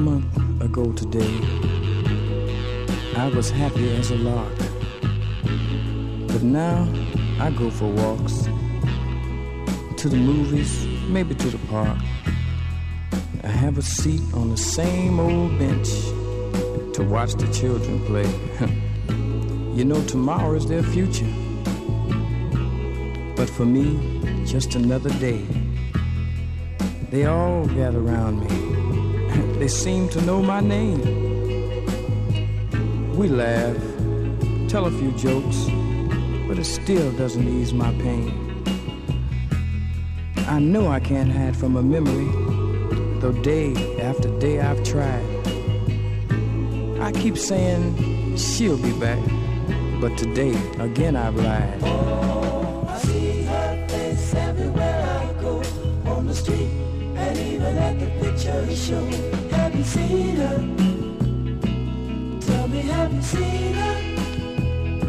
month ago today, I was happy as a lark. But now I go for walks, to the movies, maybe to the park. I have a seat on the same old bench to watch the children play. You know, tomorrow is their future. But for me, just another day. They all gather around me. They seem to know my name. We laugh, tell a few jokes, but it still doesn't ease my pain. I know I can't hide from a memory, though day after day I've tried. I keep saying she'll be back, but today again I've lied. Oh, I see her face everywhere I go, on the street and even at the picture show. Have you seen her? Tell me, have you seen her?